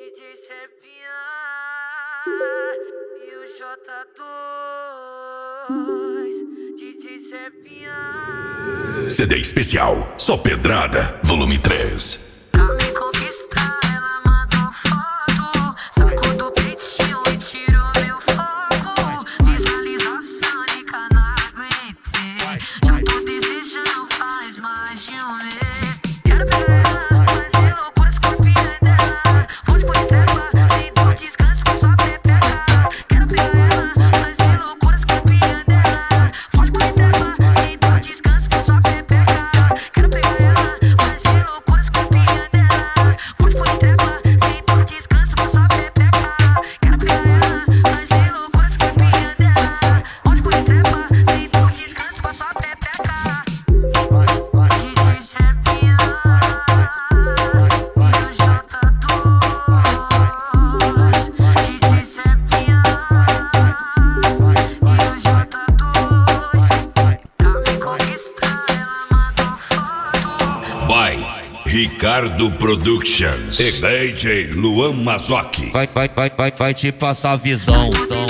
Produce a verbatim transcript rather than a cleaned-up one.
D J Cepinha e o J dois, D J Cepinha. C D especial, só pedrada, volume três. Pra me conquistar, ela mandou foto, sacou do peitinho e tirou meu foco. Visualização de cana, aguentei. Já tô desejando faz mais de um mês. Quero pegar ela, fazer loucuras com a piranha dela. Foge por estrela, sem dar descanso com sua pepeca. Quero pegar ela, fazer loucuras com a piranha dela. Foge por estrela, sem dar descanso com sua pepeca. Quero pegar ela, fazer loucuras com a piranha dela. Foge por estrela, sem dar descanso com sua pepeca. Quero pegar ela, fazer loucuras com a piranha dela. Foge por estrela, sem dar descanso com sua pepeca. D J Cepinha e o J dois, D J Cepinha e o J dois. Pra me conquistar, ela mandou foto. By Ricardo Productions e D J Luan Mazoki. Vai, vai, vai, vai, vai te passar visão. Tô